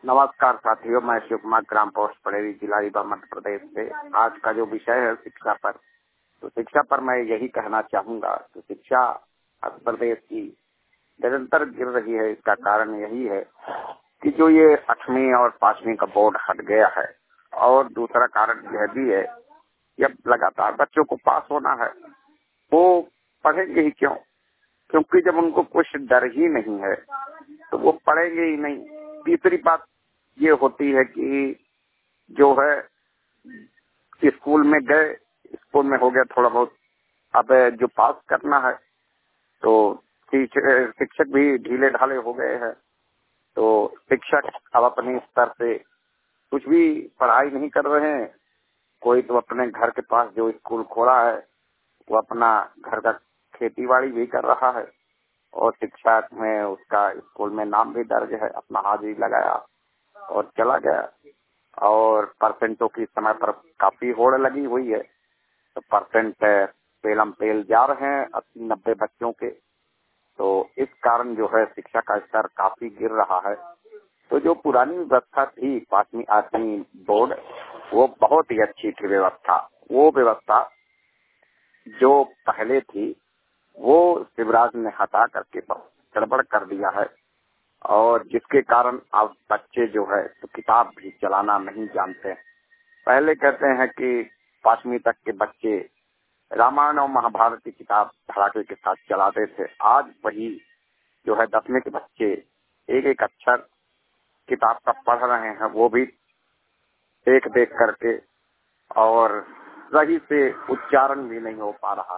नमस्कार साथियों, मैं शिव कुमार, ग्राम पोस्ट पड़ेरी, जिला रीवा, मध्य प्रदेश से। आज का जो विषय है शिक्षा पर, तो शिक्षा पर मैं यही कहना चाहूंगा कि शिक्षा मध्य प्रदेश की निरंतर गिर रही है। इसका कारण यही है कि जो ये 8वीं और 5वीं का बोर्ड हट गया है, और दूसरा कारण यह भी है कि अब लगातार बच्चों को पास होना है। वो पढ़ेंगे ही क्यों? क्योंकि जब उनको कुछ डर ही नहीं है तो वो पढ़ेंगे ही नहीं। तीसरी बात ये होती है कि जो है स्कूल में गए, स्कूल में हो गया थोड़ा बहुत, अब जो पास करना है तो शिक्षक भी ढीले ढाले हो गए हैं। तो शिक्षक अब अपने स्तर से कुछ भी पढ़ाई नहीं कर रहे हैं। कोई तो अपने घर के पास जो स्कूल खोला है वो अपना घर का खेती बाड़ी भी कर रहा है, और शिक्षा में उसका स्कूल में नाम भी दर्ज है, अपना हाजिरी लगाया और चला गया। और परसेंटों की समय पर काफी होड़ लगी हुई है, तो परसेंट पेलम पेल जा रहे हैं 80-90 बच्चों के। तो इस कारण जो है शिक्षा का स्तर काफी गिर रहा है। तो जो पुरानी व्यवस्था थी 5वीं 8वीं बोर्ड, वो बहुत ही अच्छी थी व्यवस्था। वो व्यवस्था जो पहले थी वो शिवराज ने हटा करके गड़बड़ कर दिया है, और जिसके कारण अब बच्चे जो है तो किताब भी चलाना नहीं जानते। पहले कहते हैं कि 5वीं तक के बच्चे रामायण और महाभारत की किताब धड़ाके के साथ चलाते थे। आज वही जो है 10वीं के बच्चे एक एक अक्षर किताब का पढ़ रहे हैं, वो भी देख देख करके, और सही से उच्चारण भी नहीं हो पा रहा।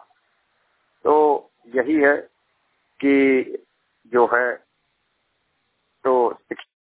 तो यही है कि जो है तो